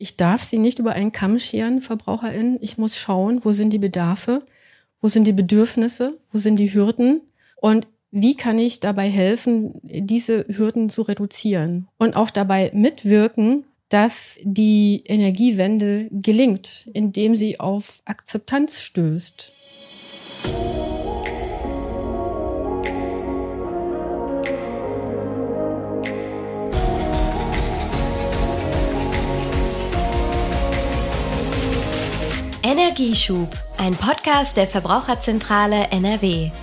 Ich darf sie nicht über einen Kamm scheren, VerbraucherInnen. Ich muss schauen, wo sind die Bedarfe, wo sind die Bedürfnisse, wo sind die Hürden und wie kann ich dabei helfen, diese Hürden zu reduzieren und auch dabei mitwirken, dass die Energiewende gelingt, indem sie auf Akzeptanz stößt. Energieschub, ein Podcast der Verbraucherzentrale NRW.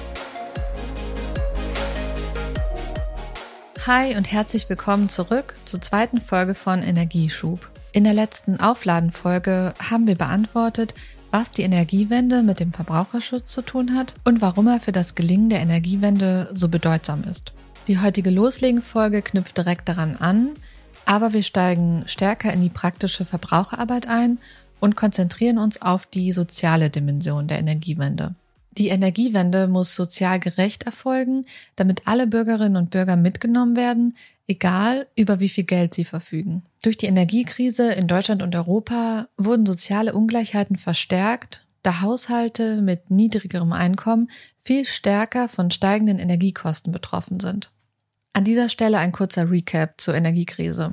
Hi und herzlich willkommen zurück zur zweiten Folge von Energieschub. In der letzten Aufladenfolge haben wir beantwortet, was die Energiewende mit dem Verbraucherschutz zu tun hat und warum er für das Gelingen der Energiewende so bedeutsam ist. Die heutige Loslegen-Folge knüpft direkt daran an, aber wir steigen stärker in die praktische Verbraucherarbeit ein und konzentrieren uns auf die soziale Dimension der Energiewende. Die Energiewende muss sozial gerecht erfolgen, damit alle Bürgerinnen und Bürger mitgenommen werden, egal über wie viel Geld sie verfügen. Durch die Energiekrise in Deutschland und Europa wurden soziale Ungleichheiten verstärkt, da Haushalte mit niedrigerem Einkommen viel stärker von steigenden Energiekosten betroffen sind. An dieser Stelle ein kurzer Recap zur Energiekrise.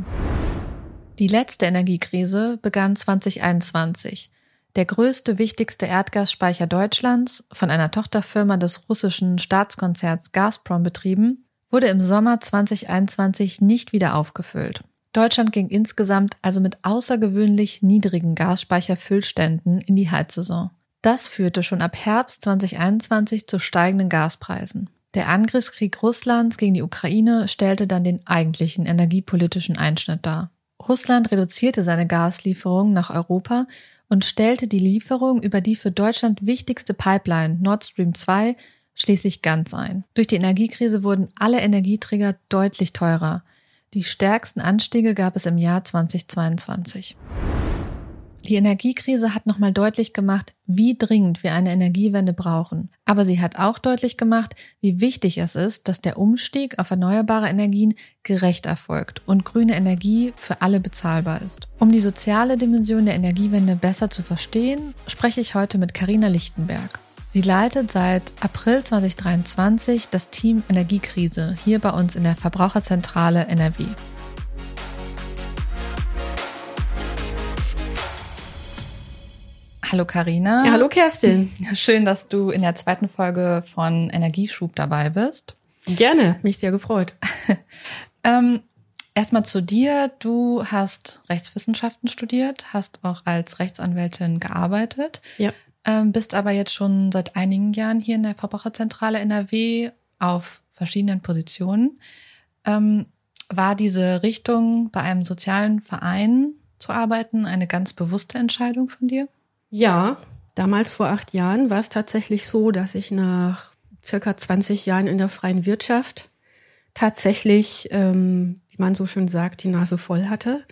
Die letzte Energiekrise begann 2021. Der größte, wichtigste Erdgasspeicher Deutschlands, von einer Tochterfirma des russischen Staatskonzerns Gazprom betrieben, wurde im Sommer 2021 nicht wieder aufgefüllt. Deutschland ging insgesamt also mit außergewöhnlich niedrigen Gasspeicherfüllständen in die Heizsaison. Das führte schon ab Herbst 2021 zu steigenden Gaspreisen. Der Angriffskrieg Russlands gegen die Ukraine stellte dann den eigentlichen energiepolitischen Einschnitt dar. Russland reduzierte seine Gaslieferungen nach Europa und stellte die Lieferung über die für Deutschland wichtigste Pipeline Nord Stream 2 schließlich ganz ein. Durch die Energiekrise wurden alle Energieträger deutlich teurer. Die stärksten Anstiege gab es im Jahr 2022. Die Energiekrise hat nochmal deutlich gemacht, wie dringend wir eine Energiewende brauchen. Aber sie hat auch deutlich gemacht, wie wichtig es ist, dass der Umstieg auf erneuerbare Energien gerecht erfolgt und grüne Energie für alle bezahlbar ist. Um die soziale Dimension der Energiewende besser zu verstehen, spreche ich heute mit Carina Lichtenberg. Sie leitet seit April 2023 das Team Energiekrise hier bei uns in der Verbraucherzentrale NRW. Hallo Carina. Ja, hallo Kerstin. Schön, dass du in der zweiten Folge von Energieschub dabei bist. Gerne, mich sehr gefreut. Erstmal zu dir. Du hast Rechtswissenschaften studiert, hast auch als Rechtsanwältin gearbeitet, Ja. Bist aber jetzt schon seit einigen Jahren hier in der Verbraucherzentrale NRW auf verschiedenen Positionen. War diese Richtung, bei einem sozialen Verein zu arbeiten, eine ganz bewusste Entscheidung von dir? Ja, damals vor 8 Jahren war es tatsächlich so, dass ich nach circa 20 Jahren in der freien Wirtschaft tatsächlich, wie man so schön sagt, die Nase voll hatte,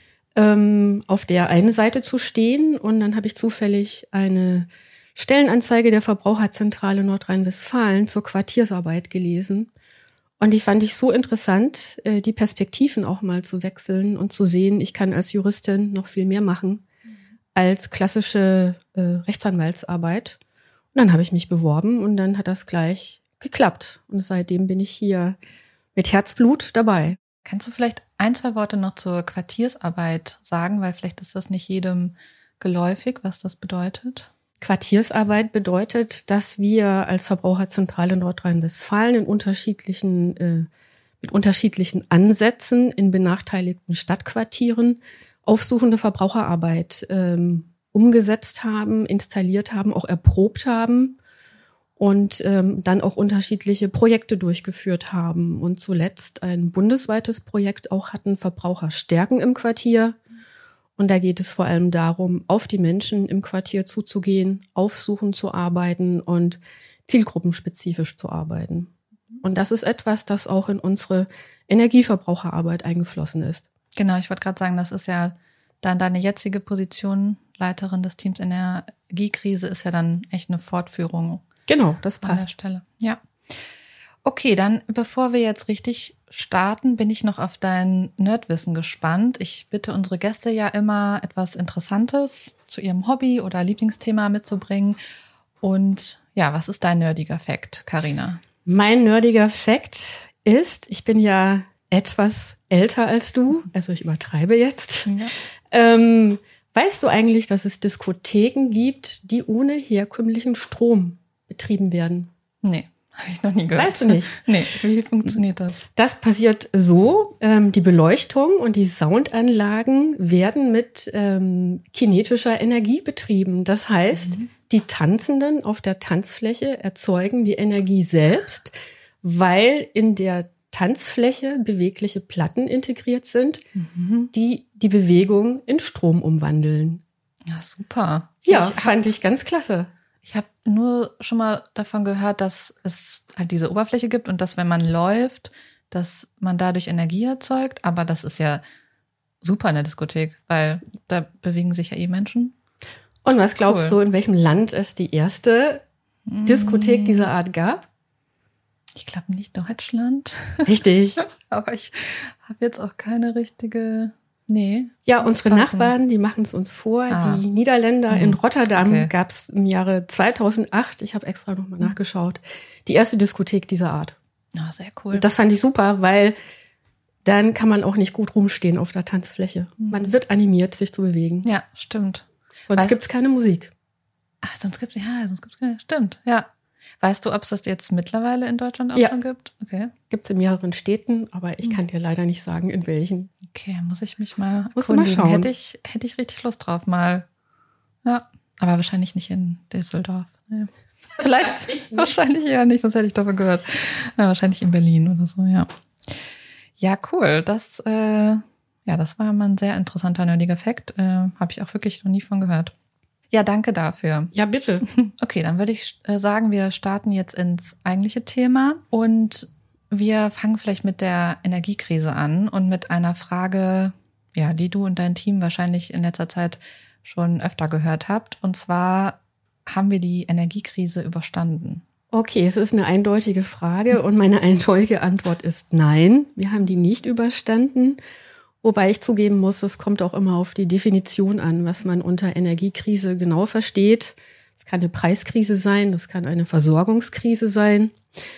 auf der einen Seite zu stehen. Und dann habe ich zufällig eine Stellenanzeige der Verbraucherzentrale Nordrhein-Westfalen zur Quartiersarbeit gelesen. Und die fand ich so interessant, die Perspektiven auch mal zu wechseln und zu sehen, ich kann als Juristin noch viel mehr machen als klassische Rechtsanwaltsarbeit. Und dann habe ich mich beworben und dann hat das gleich geklappt. Und seitdem bin ich hier mit Herzblut dabei. Kannst du vielleicht 1-2 Worte noch zur Quartiersarbeit sagen, weil vielleicht ist das nicht jedem geläufig, was das bedeutet? Quartiersarbeit bedeutet, dass wir als Verbraucherzentrale Nordrhein-Westfalen mit unterschiedlichen Ansätzen in benachteiligten Stadtquartieren aufsuchende Verbraucherarbeit umgesetzt haben, installiert haben, auch erprobt haben und dann auch unterschiedliche Projekte durchgeführt haben. Und zuletzt ein bundesweites Projekt auch hatten, Verbraucher stärken im Quartier. Und da geht es vor allem darum, auf die Menschen im Quartier zuzugehen, aufsuchen zu arbeiten und zielgruppenspezifisch zu arbeiten. Und das ist etwas, das auch in unsere Energieverbraucherarbeit eingeflossen ist. Genau, ich wollte gerade sagen, das ist ja dann deine jetzige Position, Leiterin des Teams Energiekrise, ist ja dann echt eine Fortführung. Genau, das passt. An der Stelle. Ja. Okay, dann bevor wir jetzt richtig starten, bin ich noch auf dein Nerdwissen gespannt. Ich bitte unsere Gäste ja immer, etwas Interessantes zu ihrem Hobby oder Lieblingsthema mitzubringen. Und ja, was ist dein nerdiger Fact, Carina? Mein nerdiger Fact ist, ich bin ja etwas älter als du, also ich übertreibe jetzt. Ja. Weißt du eigentlich, dass es Diskotheken gibt, die ohne herkömmlichen Strom betrieben werden? Nee. Habe ich noch nie gehört. Weißt du nicht? Nee, wie funktioniert das? Das passiert so, die Beleuchtung und die Soundanlagen werden mit kinetischer Energie betrieben. Das heißt, die Tanzenden auf der Tanzfläche erzeugen die Energie selbst, weil in der Tanzfläche bewegliche Platten integriert sind, die die Bewegung in Strom umwandeln. Ja, super. Ja, fand ich ganz klasse. Ich habe nur schon mal davon gehört, dass es halt diese Oberfläche gibt und dass, wenn man läuft, dass man dadurch Energie erzeugt. Aber das ist ja super in der Diskothek, weil da bewegen sich ja Menschen. Und was glaubst du, in welchem Land es die erste Diskothek dieser Art gab? Ich glaube nicht Deutschland. Richtig. Aber ich habe jetzt auch keine richtige... Nee. Ja, unsere Nachbarn, die machen es uns vor. Die Niederländer in Rotterdam gab es im Jahre 2008, ich habe extra nochmal nachgeschaut, die erste Diskothek dieser Art. Ah, sehr cool. Und das fand ich super, weil dann kann man auch nicht gut rumstehen auf der Tanzfläche. Man wird animiert, sich zu bewegen. Ja, stimmt. Sonst gibt's keine Musik. Ach, sonst gibt's keine. Stimmt, ja. Weißt du, ob es das jetzt mittlerweile in Deutschland auch schon gibt? Okay. Gibt's in mehreren Städten, aber ich kann dir leider nicht sagen, in welchen. Okay, muss ich mich mal Musst du mal schauen. Hätte ich richtig Lust drauf mal. Ja, aber wahrscheinlich nicht in Düsseldorf. Ja. Wahrscheinlich eher nicht, sonst hätte ich davon gehört. Ja, wahrscheinlich in Berlin oder so, ja. Ja, cool. Das war mal ein sehr interessanter, nerdiger Fact. Habe ich auch wirklich noch nie von gehört. Ja, danke dafür. Ja, bitte. Okay, dann würde ich sagen, wir starten jetzt ins eigentliche Thema und wir fangen vielleicht mit der Energiekrise an und mit einer Frage, ja, die du und dein Team wahrscheinlich in letzter Zeit schon öfter gehört habt. Und zwar, haben wir die Energiekrise überstanden? Okay, es ist eine eindeutige Frage und meine eindeutige Antwort ist nein. Wir haben die nicht überstanden. Wobei ich zugeben muss, es kommt auch immer auf die Definition an, was man unter Energiekrise genau versteht. Es kann eine Preiskrise sein, das kann eine Versorgungskrise sein.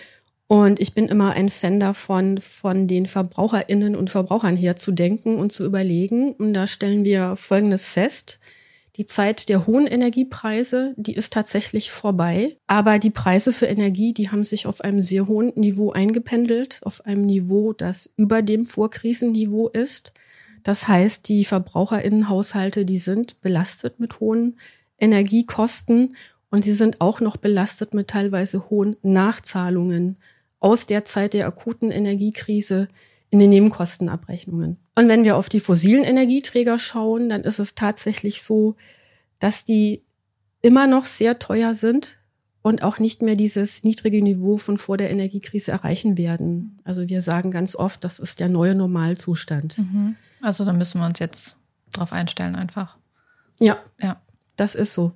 Und ich bin immer ein Fan davon, von den VerbraucherInnen und Verbrauchern her zu denken und zu überlegen. Und da stellen wir Folgendes fest. Die Zeit der hohen Energiepreise, die ist tatsächlich vorbei. Aber die Preise für Energie, die haben sich auf einem sehr hohen Niveau eingependelt, auf einem Niveau, das über dem Vorkrisenniveau ist. Das heißt, die VerbraucherInnenhaushalte, die sind belastet mit hohen Energiekosten und sie sind auch noch belastet mit teilweise hohen Nachzahlungen aus der Zeit der akuten Energiekrise in den Nebenkostenabrechnungen. Und wenn wir auf die fossilen Energieträger schauen, dann ist es tatsächlich so, dass die immer noch sehr teuer sind und auch nicht mehr dieses niedrige Niveau von vor der Energiekrise erreichen werden. Also wir sagen ganz oft, das ist der neue Normalzustand. Also da müssen wir uns jetzt drauf einstellen einfach. Ja, das ist so.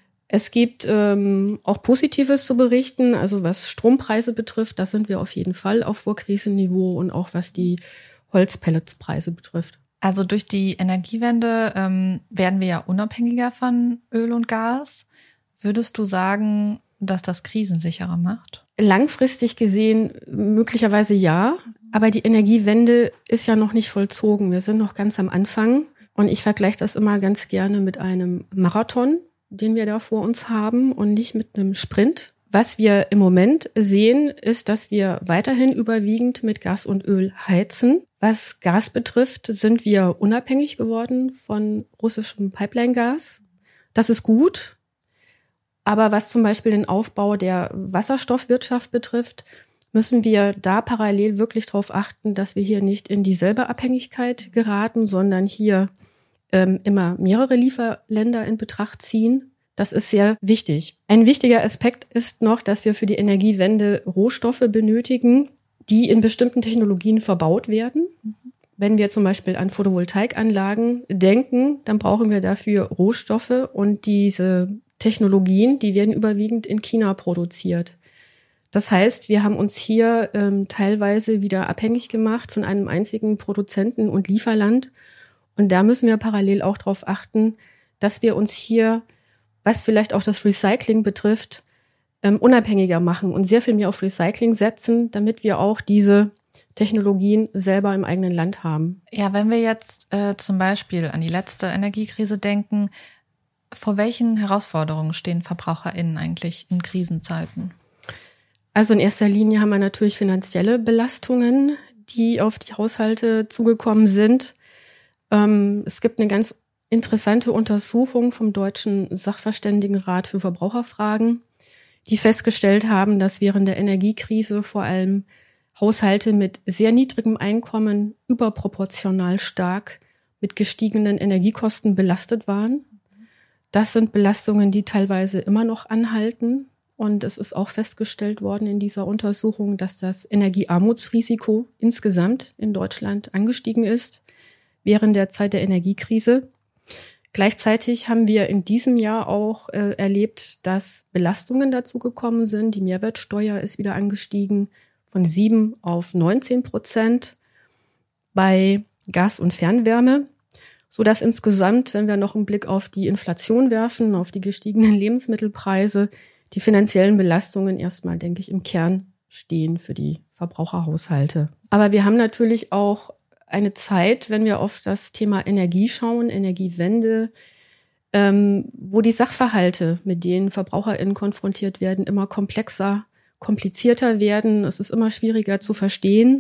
Es gibt auch Positives zu berichten, also was Strompreise betrifft, da sind wir auf jeden Fall auf Vorkrisenniveau und auch was die Holzpelletspreise betrifft. Also durch die Energiewende werden wir ja unabhängiger von Öl und Gas. Würdest du sagen, dass das krisensicherer macht? Langfristig gesehen möglicherweise ja, aber die Energiewende ist ja noch nicht vollzogen. Wir sind noch ganz am Anfang und ich vergleiche das immer ganz gerne mit einem Marathon, den wir da vor uns haben und nicht mit einem Sprint. Was wir im Moment sehen, ist, dass wir weiterhin überwiegend mit Gas und Öl heizen. Was Gas betrifft, sind wir unabhängig geworden von russischem Pipeline-Gas. Das ist gut. Aber was zum Beispiel den Aufbau der Wasserstoffwirtschaft betrifft, müssen wir da parallel wirklich darauf achten, dass wir hier nicht in dieselbe Abhängigkeit geraten, sondern hier immer mehrere Lieferländer in Betracht ziehen. Das ist sehr wichtig. Ein wichtiger Aspekt ist noch, dass wir für die Energiewende Rohstoffe benötigen, die in bestimmten Technologien verbaut werden. Wenn wir zum Beispiel an Photovoltaikanlagen denken, dann brauchen wir dafür Rohstoffe und diese Technologien, die werden überwiegend in China produziert. Das heißt, wir haben uns hier teilweise wieder abhängig gemacht von einem einzigen Produzenten und Lieferland. Und da müssen wir parallel auch darauf achten, dass wir uns hier, was vielleicht auch das Recycling betrifft, unabhängiger machen und sehr viel mehr auf Recycling setzen, damit wir auch diese Technologien selber im eigenen Land haben. Ja, wenn wir jetzt zum Beispiel an die letzte Energiekrise denken, vor welchen Herausforderungen stehen VerbraucherInnen eigentlich in Krisenzeiten? Also in erster Linie haben wir natürlich finanzielle Belastungen, die auf die Haushalte zugekommen sind. Es gibt eine ganz interessante Untersuchung vom Deutschen Sachverständigenrat für Verbraucherfragen, die festgestellt haben, dass während der Energiekrise vor allem Haushalte mit sehr niedrigem Einkommen überproportional stark mit gestiegenen Energiekosten belastet waren. Das sind Belastungen, die teilweise immer noch anhalten. Und es ist auch festgestellt worden in dieser Untersuchung, dass das Energiearmutsrisiko insgesamt in Deutschland angestiegen ist während der Zeit der Energiekrise. Gleichzeitig haben wir in diesem Jahr auch erlebt, dass Belastungen dazu gekommen sind. Die Mehrwertsteuer ist wieder angestiegen von 7 auf 19% bei Gas und Fernwärme, sodass insgesamt, wenn wir noch einen Blick auf die Inflation werfen, auf die gestiegenen Lebensmittelpreise, die finanziellen Belastungen erstmal, denke ich, im Kern stehen für die Verbraucherhaushalte. Aber wir haben natürlich auch eine Zeit, wenn wir auf das Thema Energie schauen, Energiewende, wo die Sachverhalte, mit denen VerbraucherInnen konfrontiert werden, immer komplexer, komplizierter werden. Es ist immer schwieriger zu verstehen.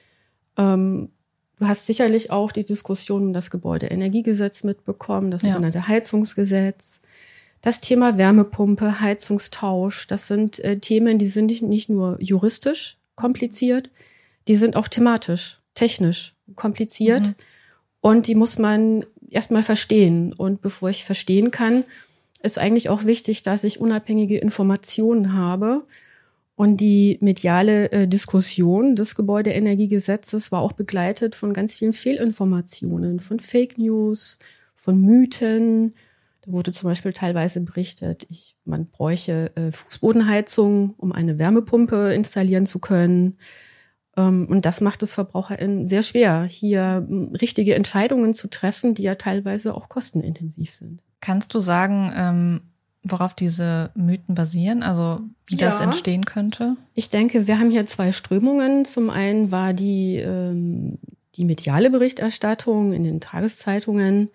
Du hast sicherlich auch die Diskussion um das Gebäudeenergiegesetz mitbekommen, das sogenannte Heizungsgesetz. Das Thema Wärmepumpe, Heizungstausch, das sind Themen, die sind nicht nur juristisch kompliziert, die sind auch thematisch, technisch kompliziert und die muss man erstmal verstehen. Und bevor ich verstehen kann, ist eigentlich auch wichtig, dass ich unabhängige Informationen habe. Und die mediale Diskussion des Gebäudeenergiegesetzes war auch begleitet von ganz vielen Fehlinformationen, von Fake News, von Mythen. Da wurde zum Beispiel teilweise berichtet, man bräuche Fußbodenheizung, um eine Wärmepumpe installieren zu können. Und das macht es VerbraucherInnen sehr schwer, hier richtige Entscheidungen zu treffen, die ja teilweise auch kostenintensiv sind. Kannst du sagen, worauf diese Mythen basieren, also wie das entstehen könnte? Ich denke, wir haben hier zwei Strömungen. Zum einen war die mediale Berichterstattung in den Tageszeitungen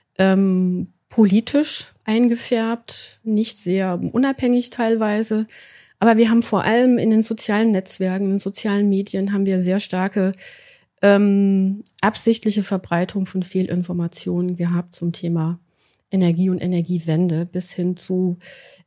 politisch eingefärbt, nicht sehr unabhängig teilweise. Aber wir haben vor allem in den sozialen Netzwerken, in den sozialen Medien haben wir sehr starke absichtliche Verbreitung von Fehlinformationen gehabt zum Thema Energie und Energiewende bis hin zu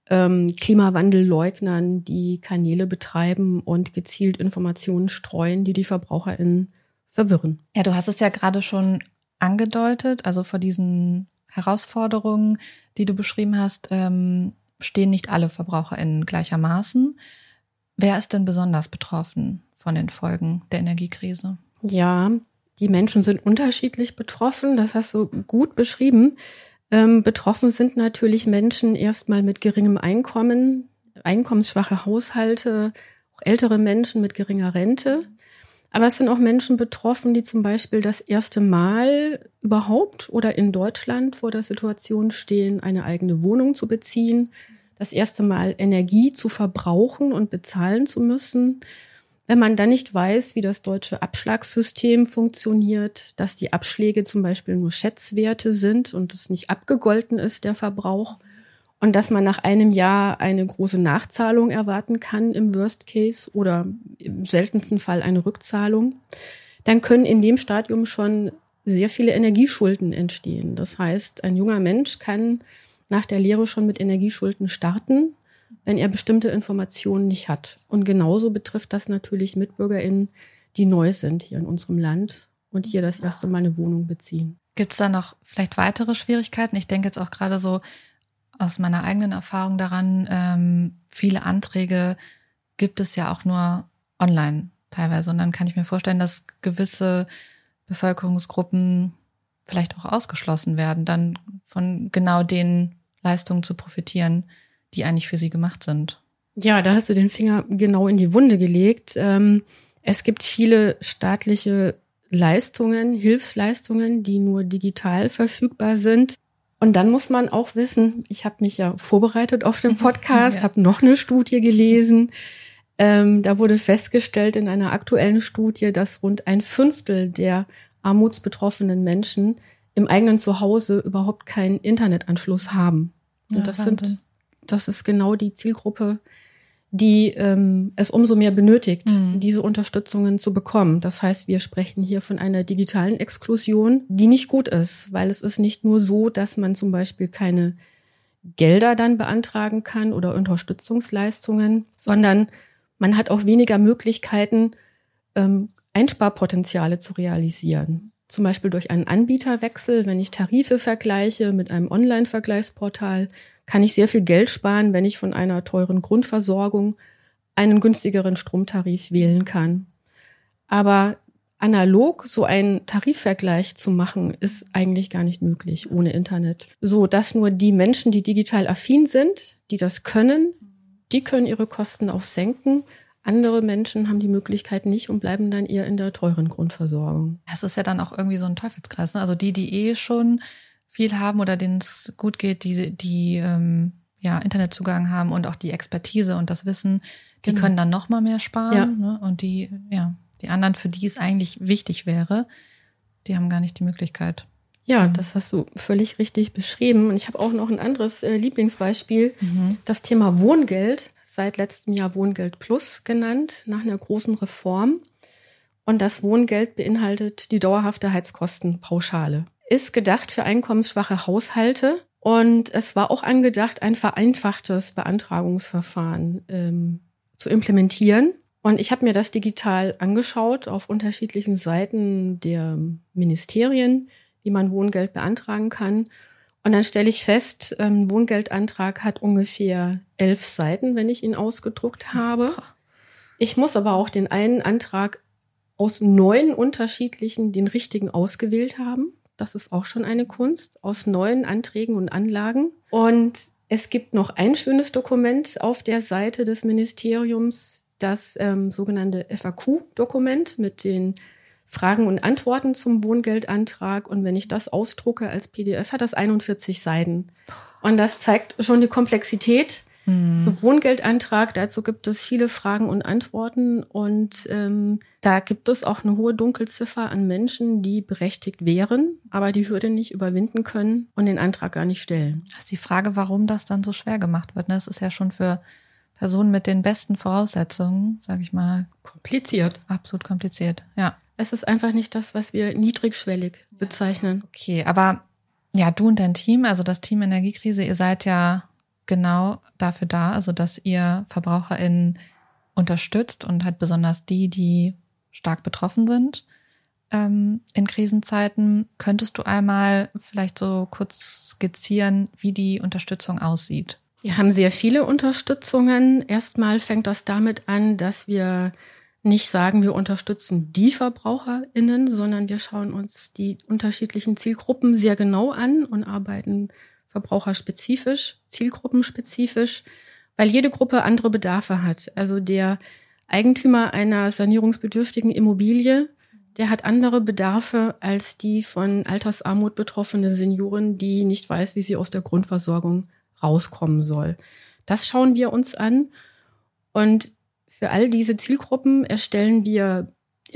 Klimawandelleugnern, die Kanäle betreiben und gezielt Informationen streuen, die die VerbraucherInnen verwirren. Ja, du hast es ja gerade schon angedeutet, also vor diesen Herausforderungen, die du beschrieben hast, stehen nicht alle VerbraucherInnen gleichermaßen. Wer ist denn besonders betroffen von den Folgen der Energiekrise? Ja, die Menschen sind unterschiedlich betroffen, das hast du gut beschrieben. Betroffen sind natürlich Menschen erstmal mit geringem Einkommen, einkommensschwache Haushalte, auch ältere Menschen mit geringer Rente. Aber es sind auch Menschen betroffen, die zum Beispiel das erste Mal überhaupt oder in Deutschland vor der Situation stehen, eine eigene Wohnung zu beziehen, das erste Mal Energie zu verbrauchen und bezahlen zu müssen. Wenn man dann nicht weiß, wie das deutsche Abschlagssystem funktioniert, dass die Abschläge zum Beispiel nur Schätzwerte sind und es nicht abgegolten ist, der Verbrauch, und dass man nach einem Jahr eine große Nachzahlung erwarten kann im Worst Case oder im seltensten Fall eine Rückzahlung, dann können in dem Stadium schon sehr viele Energieschulden entstehen. Das heißt, ein junger Mensch kann nach der Lehre schon mit Energieschulden starten, wenn er bestimmte Informationen nicht hat. Und genauso betrifft das natürlich MitbürgerInnen, die neu sind hier in unserem Land und hier das erste Mal eine Wohnung beziehen. Gibt es da noch vielleicht weitere Schwierigkeiten? Ich denke jetzt auch gerade so aus meiner eigenen Erfahrung daran, viele Anträge gibt es ja auch nur online teilweise. Und dann kann ich mir vorstellen, dass gewisse Bevölkerungsgruppen vielleicht auch ausgeschlossen werden, dann von genau den Leistungen zu profitieren, die eigentlich für sie gemacht sind. Ja, da hast du den Finger genau in die Wunde gelegt. Es gibt viele staatliche Leistungen, Hilfsleistungen, die nur digital verfügbar sind. Und dann muss man auch wissen, ich habe mich ja vorbereitet auf den Podcast, habe noch eine Studie gelesen. Da wurde festgestellt in einer aktuellen Studie, dass rund 1/5 der armutsbetroffenen Menschen im eigenen Zuhause überhaupt keinen Internetanschluss haben. Und das ist genau die Zielgruppe, die es umso mehr benötigt, diese Unterstützungen zu bekommen. Das heißt, wir sprechen hier von einer digitalen Exklusion, die nicht gut ist, weil es ist nicht nur so, dass man zum Beispiel keine Gelder dann beantragen kann oder Unterstützungsleistungen, sondern man hat auch weniger Möglichkeiten, Einsparpotenziale zu realisieren. Zum Beispiel durch einen Anbieterwechsel, wenn ich Tarife vergleiche mit einem Online-Vergleichsportal, kann ich sehr viel Geld sparen, wenn ich von einer teuren Grundversorgung einen günstigeren Stromtarif wählen kann. Aber analog so einen Tarifvergleich zu machen, ist eigentlich gar nicht möglich ohne Internet. So, dass nur die Menschen, die digital affin sind, die das können, die können ihre Kosten auch senken. Andere Menschen haben die Möglichkeit nicht und bleiben dann eher in der teuren Grundversorgung. Das ist ja dann auch irgendwie so ein Teufelskreis, ne? Also die schon viel haben oder denen es gut geht, die Internetzugang haben und auch die Expertise und das Wissen, die können dann noch mal mehr sparen. Ne? Und die anderen, für die es eigentlich wichtig wäre, die haben gar nicht die Möglichkeit. Ja, das hast du völlig richtig beschrieben. Und ich habe auch noch ein anderes Lieblingsbeispiel, das Thema Wohngeld, seit letztem Jahr Wohngeld Plus genannt, nach einer großen Reform. Und das Wohngeld beinhaltet die dauerhafte Heizkostenpauschale. Ist gedacht für einkommensschwache Haushalte und es war auch angedacht, ein vereinfachtes Beantragungsverfahren zu implementieren. Und ich habe mir das digital angeschaut auf unterschiedlichen Seiten der Ministerien, wie man Wohngeld beantragen kann. Und dann stelle ich fest, ein Wohngeldantrag hat ungefähr 11 Seiten, wenn ich ihn ausgedruckt habe. Ich muss aber auch den einen Antrag aus 9 unterschiedlichen, den richtigen ausgewählt haben. Das ist auch schon eine Kunst, aus 9 Anträgen und Anlagen. Und es gibt noch ein schönes Dokument auf der Seite des Ministeriums, das sogenannte FAQ-Dokument mit den Fragen und Antworten zum Wohngeldantrag. Und wenn ich das ausdrucke als PDF, hat das 41 Seiten. Und das zeigt schon die Komplexität. So Wohngeldantrag, dazu gibt es viele Fragen und Antworten. Und da gibt es auch eine hohe Dunkelziffer an Menschen, die berechtigt wären, aber die Hürde nicht überwinden können und den Antrag gar nicht stellen. Das ist die Frage, warum das dann so schwer gemacht wird. Das ist ja schon für Personen mit den besten Voraussetzungen, sage ich mal, kompliziert. Absolut kompliziert, ja. Es ist einfach nicht das, was wir niedrigschwellig bezeichnen. Okay, aber ja, du und dein Team, also das Team Energiekrise, ihr seid ja genau dafür da, also dass ihr VerbraucherInnen unterstützt und halt besonders die stark betroffen sind in Krisenzeiten. Könntest du einmal vielleicht so kurz skizzieren, wie die Unterstützung aussieht? Wir haben sehr viele Unterstützungen. Erstmal fängt das damit an, dass wir nicht sagen, wir unterstützen die VerbraucherInnen, sondern wir schauen uns die unterschiedlichen Zielgruppen sehr genau an und arbeiten verbraucherspezifisch, zielgruppenspezifisch, weil jede Gruppe andere Bedarfe hat. Also der Eigentümer einer sanierungsbedürftigen Immobilie, der hat andere Bedarfe als die von Altersarmut betroffene Seniorin, die nicht weiß, wie sie aus der Grundversorgung rauskommen soll. Das schauen wir uns an. Und für all diese Zielgruppen erstellen wir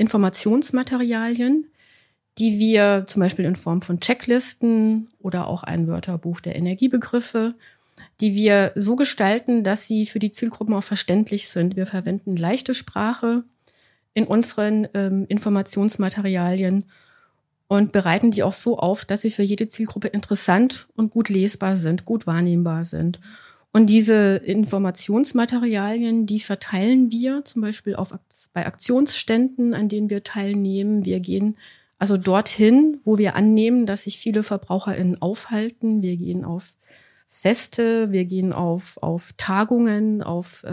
Informationsmaterialien, die wir zum Beispiel in Form von Checklisten oder auch ein Wörterbuch der Energiebegriffe, die wir so gestalten, dass sie für die Zielgruppen auch verständlich sind. Wir verwenden leichte Sprache in unseren Informationsmaterialien und bereiten die auch so auf, dass sie für jede Zielgruppe interessant und gut lesbar sind, gut wahrnehmbar sind. Und diese Informationsmaterialien, die verteilen wir zum Beispiel bei Aktionsständen, an denen wir teilnehmen. Wir gehen also dorthin, wo wir annehmen, dass sich viele VerbraucherInnen aufhalten. Wir gehen auf Feste, wir gehen auf Tagungen, auf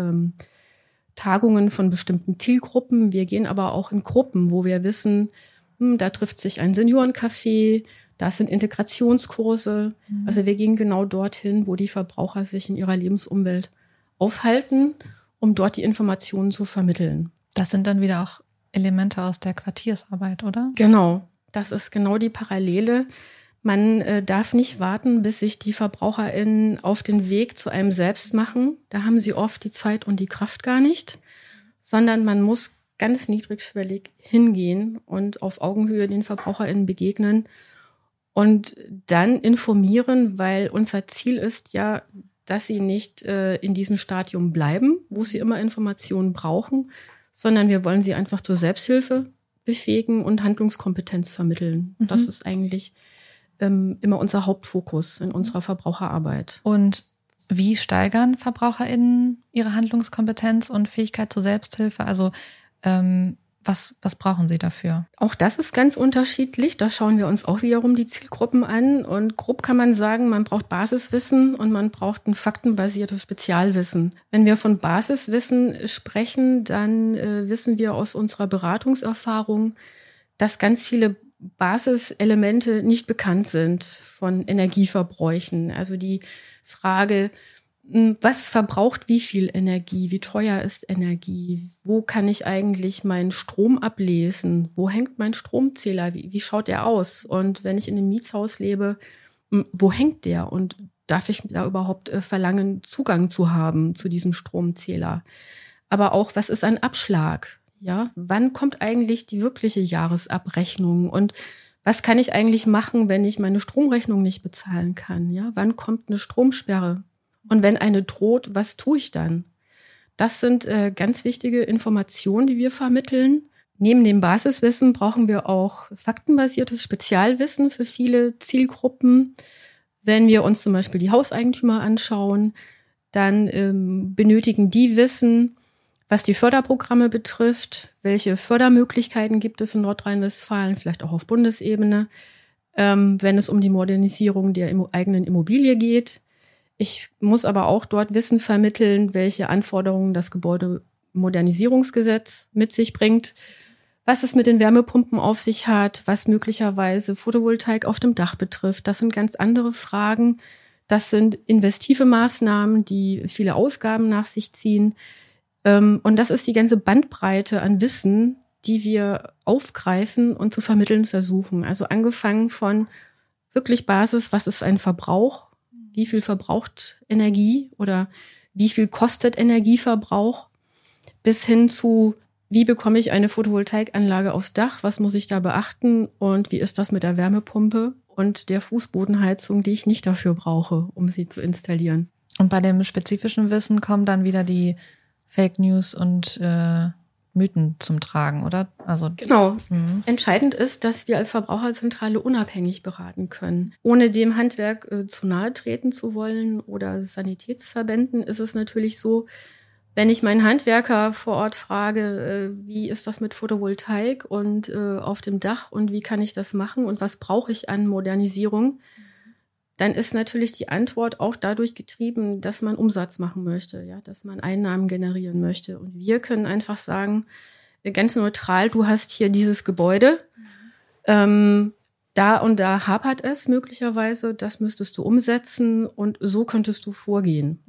Tagungen von bestimmten Zielgruppen. Wir gehen aber auch in Gruppen, wo wir wissen, da trifft sich ein Seniorencafé, das sind Integrationskurse. Also wir gehen genau dorthin, wo die Verbraucher sich in ihrer Lebensumwelt aufhalten um dort die Informationen zu vermitteln. Das sind dann wieder auch Elemente aus der Quartiersarbeit, oder? Genau, das ist genau die Parallele. Man darf nicht warten, bis sich die VerbraucherInnen auf den Weg zu einem selbst machen. Da haben sie oft die Zeit und die Kraft gar nicht, sondern man muss ganz niedrigschwellig hingehen und auf Augenhöhe den VerbraucherInnen begegnen und dann informieren, weil unser Ziel ist ja, dass sie nicht in diesem Stadium bleiben, wo sie immer Informationen brauchen, sondern wir wollen sie einfach zur Selbsthilfe befähigen und Handlungskompetenz vermitteln. Mhm. Das ist eigentlich immer unser Hauptfokus in unserer Verbraucherarbeit. Und wie steigern VerbraucherInnen ihre Handlungskompetenz und Fähigkeit zur Selbsthilfe? Also was brauchen sie dafür? Auch das ist ganz unterschiedlich. Da schauen wir uns auch wiederum die Zielgruppen an. Und grob kann man sagen, man braucht Basiswissen und man braucht ein faktenbasiertes Spezialwissen. Wenn wir von Basiswissen sprechen, dann wissen wir aus unserer Beratungserfahrung, dass ganz viele Basiselemente nicht bekannt sind von Energieverbräuchen. Also die Frage, was verbraucht wie viel Energie? Wie teuer ist Energie? Wo kann ich eigentlich meinen Strom ablesen? Wo hängt mein Stromzähler? Wie schaut der aus? Und wenn ich in einem Mietshaus lebe, wo hängt der? Und darf ich da überhaupt verlangen, Zugang zu haben zu diesem Stromzähler? Aber auch, was ist ein Abschlag? Ja, wann kommt eigentlich die wirkliche Jahresabrechnung? Und was kann ich eigentlich machen, wenn ich meine Stromrechnung nicht bezahlen kann? Ja, wann kommt eine Stromsperre? Und wenn eine droht, was tue ich dann? Das sind ganz wichtige Informationen, die wir vermitteln. Neben dem Basiswissen brauchen wir auch faktenbasiertes Spezialwissen für viele Zielgruppen. Wenn wir uns zum Beispiel die Hauseigentümer anschauen, dann benötigen die Wissen, was die Förderprogramme betrifft, welche Fördermöglichkeiten gibt es in Nordrhein-Westfalen, vielleicht auch auf Bundesebene, wenn es um die Modernisierung der eigenen Immobilie geht. Ich muss aber auch dort Wissen vermitteln, welche Anforderungen das Gebäudemodernisierungsgesetz mit sich bringt, was es mit den Wärmepumpen auf sich hat, was möglicherweise Photovoltaik auf dem Dach betrifft. Das sind ganz andere Fragen. Das sind investive Maßnahmen, die viele Ausgaben nach sich ziehen. Und das ist die ganze Bandbreite an Wissen, die wir aufgreifen und zu vermitteln versuchen. Also angefangen von wirklich Basis, was ist ein Verbrauch? Wie viel verbraucht Energie oder wie viel kostet Energieverbrauch? Bis hin zu, wie bekomme ich eine Photovoltaikanlage aufs Dach? Was muss ich da beachten? Und wie ist das mit der Wärmepumpe und der Fußbodenheizung, die ich nicht dafür brauche, um sie zu installieren? Und bei dem spezifischen Wissen kommen dann wieder die Fake News und Mythen zum Tragen, oder? Also genau. Entscheidend ist, dass wir als Verbraucherzentrale unabhängig beraten können. Ohne dem Handwerk zu nahe treten zu wollen oder Sanitätsverbänden ist es natürlich so, wenn ich meinen Handwerker vor Ort frage, wie ist das mit Photovoltaik und auf dem Dach und wie kann ich das machen und was brauche ich an Modernisierung, dann ist natürlich die Antwort auch dadurch getrieben, dass man Umsatz machen möchte, ja, dass man Einnahmen generieren möchte. Und wir können einfach sagen, ganz neutral, du hast hier dieses Gebäude, da und da hapert es möglicherweise, das müsstest du umsetzen und so könntest du vorgehen.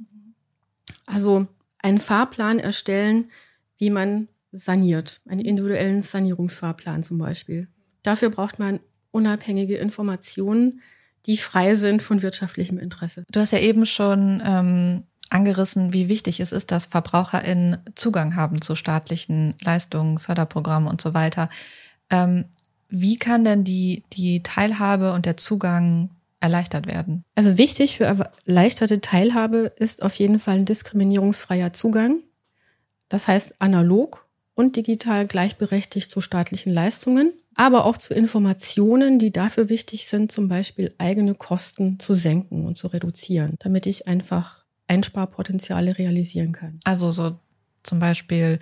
Also einen Fahrplan erstellen, wie man saniert, einen individuellen Sanierungsfahrplan zum Beispiel. Dafür braucht man unabhängige Informationen, die frei sind von wirtschaftlichem Interesse. Du hast ja eben schon angerissen, wie wichtig es ist, dass VerbraucherInnen Zugang haben zu staatlichen Leistungen, Förderprogrammen und so weiter. Wie kann denn die Teilhabe und der Zugang erleichtert werden? Also wichtig für erleichterte Teilhabe ist auf jeden Fall ein diskriminierungsfreier Zugang. Das heißt analog und digital gleichberechtigt zu staatlichen Leistungen, aber auch zu Informationen, die dafür wichtig sind, zum Beispiel eigene Kosten zu senken und zu reduzieren, damit ich einfach Einsparpotenziale realisieren kann. Also so zum Beispiel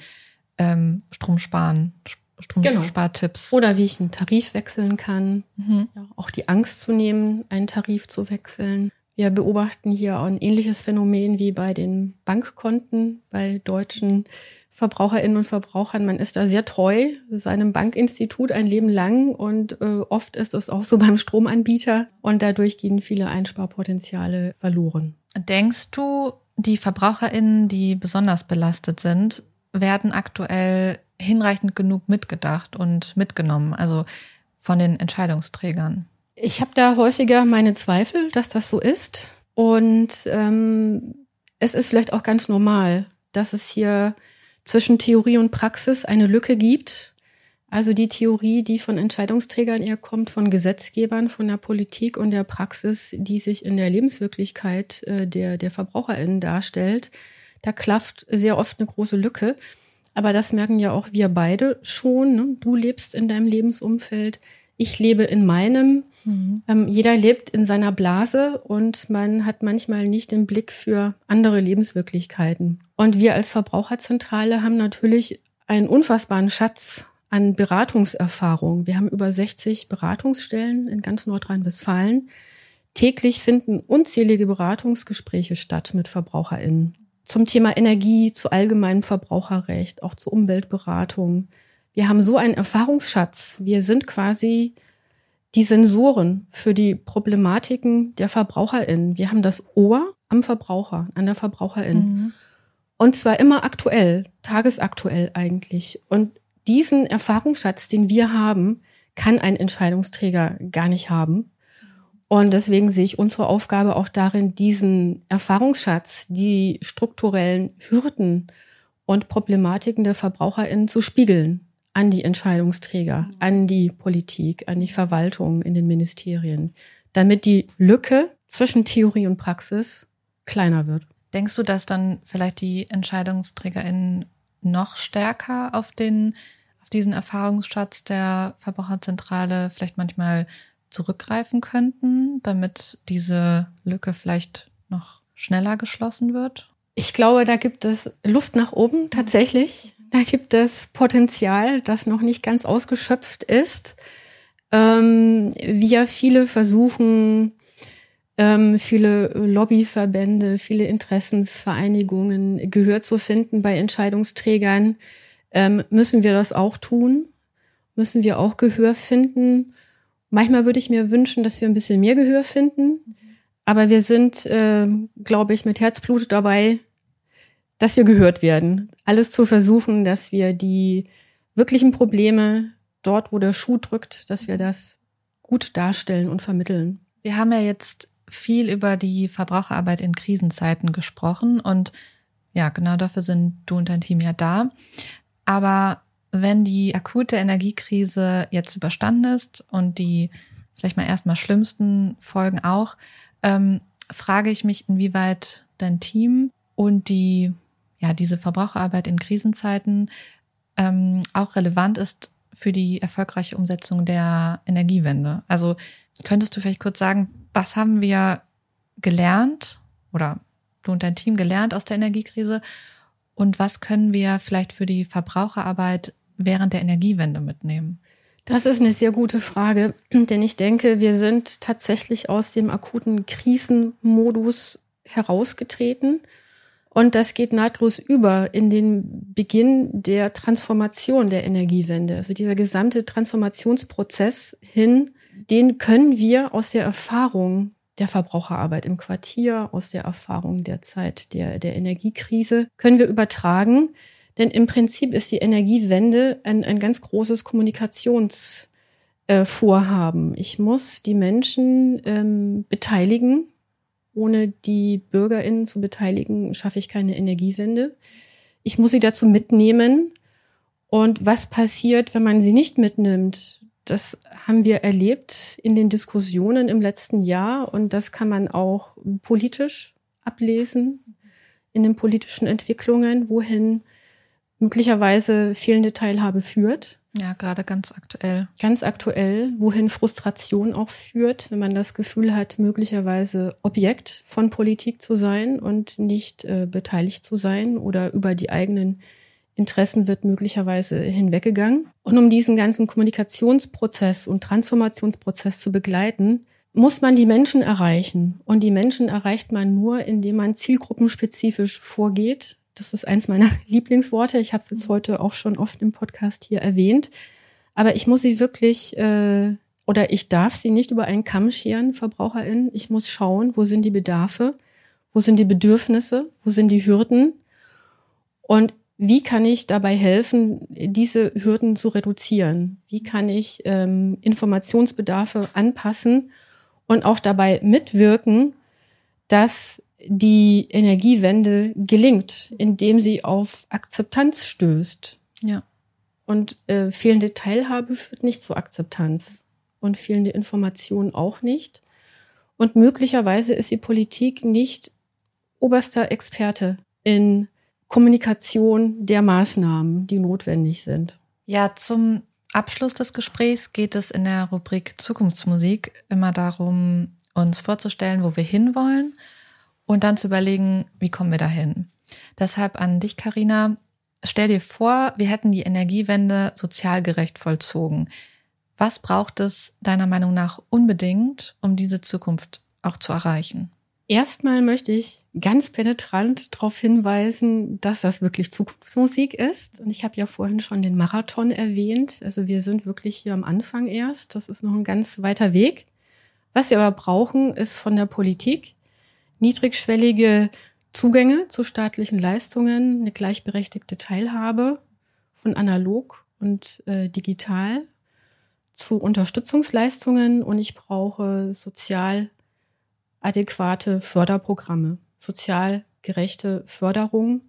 Stromspartipps. Oder wie ich einen Tarif wechseln kann. Ja, auch die Angst zu nehmen, einen Tarif zu wechseln. Wir beobachten hier auch ein ähnliches Phänomen wie bei den Bankkonten, bei deutschen VerbraucherInnen und Verbrauchern. Man ist da sehr treu seinem Bankinstitut ein Leben lang und oft ist es auch so beim Stromanbieter und dadurch gehen viele Einsparpotenziale verloren. Denkst du, die VerbraucherInnen, die besonders belastet sind, werden aktuell hinreichend genug mitgedacht und mitgenommen, also von den Entscheidungsträgern? Ich habe da häufiger meine Zweifel, dass das so ist. Und es ist vielleicht auch ganz normal, dass es hier zwischen Theorie und Praxis eine Lücke gibt. Also die Theorie, die von Entscheidungsträgern eher kommt, von Gesetzgebern, von der Politik und der Praxis, die sich in der Lebenswirklichkeit der VerbraucherInnen darstellt, da klafft sehr oft eine große Lücke. Aber das merken ja auch wir beide schon. Ne? Du lebst in deinem Lebensumfeld, ich lebe in meinem. Jeder lebt in seiner Blase und man hat manchmal nicht den Blick für andere Lebenswirklichkeiten. Und wir als Verbraucherzentrale haben natürlich einen unfassbaren Schatz an Beratungserfahrung. Wir haben über 60 Beratungsstellen in ganz Nordrhein-Westfalen. Täglich finden unzählige Beratungsgespräche statt mit VerbraucherInnen. Zum Thema Energie, zu allgemeinem Verbraucherrecht, auch zur Umweltberatung. Wir haben so einen Erfahrungsschatz. Wir sind quasi die Sensoren für die Problematiken der VerbraucherInnen. Wir haben das Ohr am Verbraucher, an der VerbraucherInnen. Und zwar immer aktuell, tagesaktuell eigentlich. Und diesen Erfahrungsschatz, den wir haben, kann ein Entscheidungsträger gar nicht haben. Und deswegen sehe ich unsere Aufgabe auch darin, diesen Erfahrungsschatz, die strukturellen Hürden und Problematiken der VerbraucherInnen zu spiegeln an die Entscheidungsträger, an die Politik, an die Verwaltung in den Ministerien, damit die Lücke zwischen Theorie und Praxis kleiner wird. Denkst du, dass dann vielleicht die EntscheidungsträgerInnen noch stärker auf diesen Erfahrungsschatz der Verbraucherzentrale vielleicht manchmal zurückgreifen könnten, damit diese Lücke vielleicht noch schneller geschlossen wird? Ich glaube, da gibt es Luft nach oben tatsächlich. Da gibt es Potenzial, das noch nicht ganz ausgeschöpft ist. Wir viele versuchen, viele Lobbyverbände, viele Interessensvereinigungen Gehör zu finden bei Entscheidungsträgern. Müssen wir das auch tun? Müssen wir auch Gehör finden? Manchmal würde ich mir wünschen, dass wir ein bisschen mehr Gehör finden. Aber wir sind, glaube ich, mit Herzblut dabei, dass wir gehört werden. Alles zu versuchen, dass wir die wirklichen Probleme dort, wo der Schuh drückt, dass wir das gut darstellen und vermitteln. Wir haben ja jetzt viel über die Verbraucherarbeit in Krisenzeiten gesprochen und ja, genau dafür sind du und dein Team ja da. Aber wenn die akute Energiekrise jetzt überstanden ist und die vielleicht mal erstmal schlimmsten Folgen auch, frage ich mich, inwieweit dein Team und diese Verbraucherarbeit in Krisenzeiten auch relevant ist für die erfolgreiche Umsetzung der Energiewende. Also könntest du vielleicht kurz sagen, was haben wir gelernt oder du und dein Team gelernt aus der Energiekrise und was können wir vielleicht für die Verbraucherarbeit während der Energiewende mitnehmen? Das ist eine sehr gute Frage, denn ich denke, wir sind tatsächlich aus dem akuten Krisenmodus herausgetreten. Und das geht nahtlos über in den Beginn der Transformation der Energiewende. Also dieser gesamte Transformationsprozess hin, den können wir aus der Erfahrung der Verbraucherarbeit im Quartier, aus der Erfahrung der Zeit der Energiekrise, können wir übertragen. Denn im Prinzip ist die Energiewende ein ganz großes Kommunikationsvorhaben. Ich muss die Menschen beteiligen. Ohne die BürgerInnen zu beteiligen, schaffe ich keine Energiewende. Ich muss sie dazu mitnehmen. Und was passiert, wenn man sie nicht mitnimmt? Das haben wir erlebt in den Diskussionen im letzten Jahr. Und das kann man auch politisch ablesen, in den politischen Entwicklungen, wohin möglicherweise fehlende Teilhabe führt. Ja, gerade ganz aktuell. Ganz aktuell, wohin Frustration auch führt, wenn man das Gefühl hat, möglicherweise Objekt von Politik zu sein und nicht beteiligt zu sein oder über die eigenen Interessen wird möglicherweise hinweggegangen. Und um diesen ganzen Kommunikationsprozess und Transformationsprozess zu begleiten, muss man die Menschen erreichen. Und die Menschen erreicht man nur, indem man zielgruppenspezifisch vorgeht. Das ist eins meiner Lieblingsworte. Ich habe es jetzt heute auch schon oft im Podcast hier erwähnt. Aber ich muss sie wirklich, oder ich darf sie nicht über einen Kamm scheren, VerbraucherInnen. Ich muss schauen, wo sind die Bedarfe, Wo sind die Bedürfnisse? Wo sind die Hürden? Und wie kann ich dabei helfen, diese Hürden zu reduzieren? Wie kann ich Informationsbedarfe anpassen und auch dabei mitwirken, dass die Energiewende gelingt, indem sie auf Akzeptanz stößt? Ja. Und fehlende Teilhabe führt nicht zur Akzeptanz und fehlende Informationen auch nicht. Und möglicherweise ist die Politik nicht oberster Experte in Kommunikation der Maßnahmen, die notwendig sind. Ja, zum Abschluss des Gesprächs geht es in der Rubrik Zukunftsmusik immer darum, uns vorzustellen, wo wir hinwollen und dann zu überlegen, wie kommen wir dahin. Deshalb an dich, Carina, stell dir vor, wir hätten die Energiewende sozial gerecht vollzogen. Was braucht es deiner Meinung nach unbedingt, um diese Zukunft auch zu erreichen? Erstmal möchte ich ganz penetrant darauf hinweisen, dass das wirklich Zukunftsmusik ist. Und ich habe ja vorhin schon den Marathon erwähnt. Also wir sind wirklich hier am Anfang erst. Das ist noch ein ganz weiter Weg. Was wir aber brauchen, ist von der Politik niedrigschwellige Zugänge zu staatlichen Leistungen, eine gleichberechtigte Teilhabe von analog und digital zu Unterstützungsleistungen. Und ich brauche sozial adäquate Förderprogramme, sozial gerechte Förderung.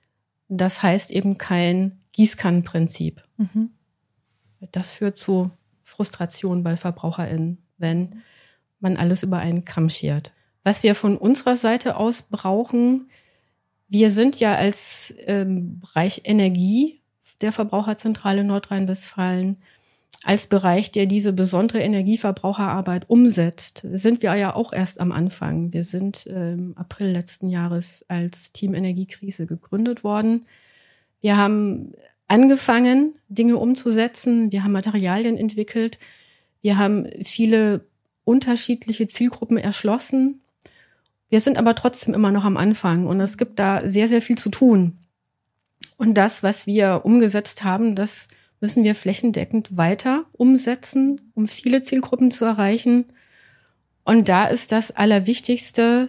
Das heißt eben kein Gießkannenprinzip. Mhm. Das führt zu Frustration bei VerbraucherInnen, wenn man alles über einen Kamm schert. Was wir von unserer Seite aus brauchen, wir sind ja als Bereich Energie der Verbraucherzentrale Nordrhein-Westfalen als Bereich, der diese besondere Energieverbraucherarbeit umsetzt, sind wir ja auch erst am Anfang. Wir sind im April letzten Jahres als Team Energiekrise gegründet worden. Wir haben angefangen, Dinge umzusetzen. Wir haben Materialien entwickelt. Wir haben viele unterschiedliche Zielgruppen erschlossen. Wir sind aber trotzdem immer noch am Anfang und es gibt da sehr, sehr viel zu tun. Und das, was wir umgesetzt haben, das müssen wir flächendeckend weiter umsetzen, um viele Zielgruppen zu erreichen. Und da ist das Allerwichtigste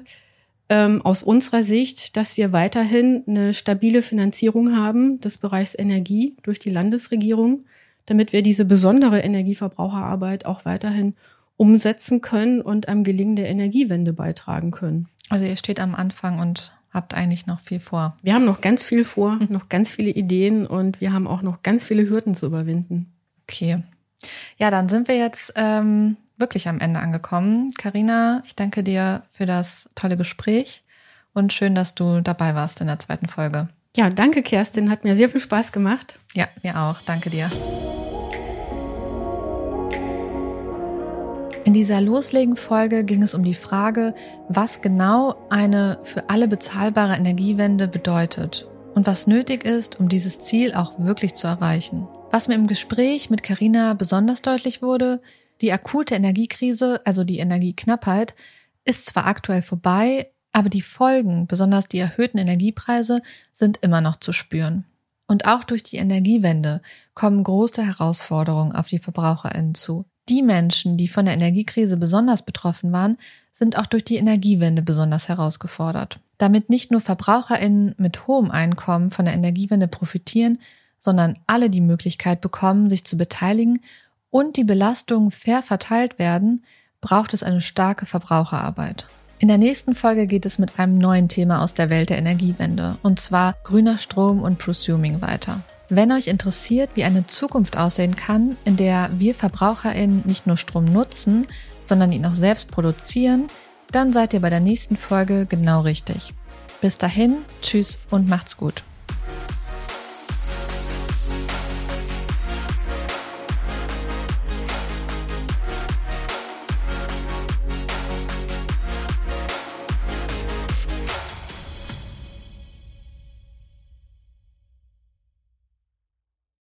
aus unserer Sicht, dass wir weiterhin eine stabile Finanzierung haben des Bereichs Energie durch die Landesregierung, damit wir diese besondere Energieverbraucherarbeit auch weiterhin umsetzen können und am Gelingen der Energiewende beitragen können. Also ihr steht am Anfang und habt eigentlich noch viel vor. Wir haben noch ganz viel vor, noch ganz viele Ideen und wir haben auch noch ganz viele Hürden zu überwinden. Okay. Ja, dann sind wir jetzt wirklich am Ende angekommen. Carina, ich danke dir für das tolle Gespräch und schön, dass du dabei warst in der 2. Folge. Ja, danke Kerstin, hat mir sehr viel Spaß gemacht. Ja, mir auch. Danke dir. In dieser Loslegen-Folge ging es um die Frage, was genau eine für alle bezahlbare Energiewende bedeutet und was nötig ist, um dieses Ziel auch wirklich zu erreichen. Was mir im Gespräch mit Carina besonders deutlich wurde, die akute Energiekrise, also die Energieknappheit, ist zwar aktuell vorbei, aber die Folgen, besonders die erhöhten Energiepreise, sind immer noch zu spüren. Und auch durch die Energiewende kommen große Herausforderungen auf die VerbraucherInnen zu. Die Menschen, die von der Energiekrise besonders betroffen waren, sind auch durch die Energiewende besonders herausgefordert. Damit nicht nur VerbraucherInnen mit hohem Einkommen von der Energiewende profitieren, sondern alle die Möglichkeit bekommen, sich zu beteiligen und die Belastungen fair verteilt werden, braucht es eine starke Verbraucherarbeit. In der nächsten Folge geht es mit einem neuen Thema aus der Welt der Energiewende, und zwar grüner Strom und Prosuming weiter. Wenn euch interessiert, wie eine Zukunft aussehen kann, in der wir VerbraucherInnen nicht nur Strom nutzen, sondern ihn auch selbst produzieren, dann seid ihr bei der nächsten Folge genau richtig. Bis dahin, tschüss und macht's gut.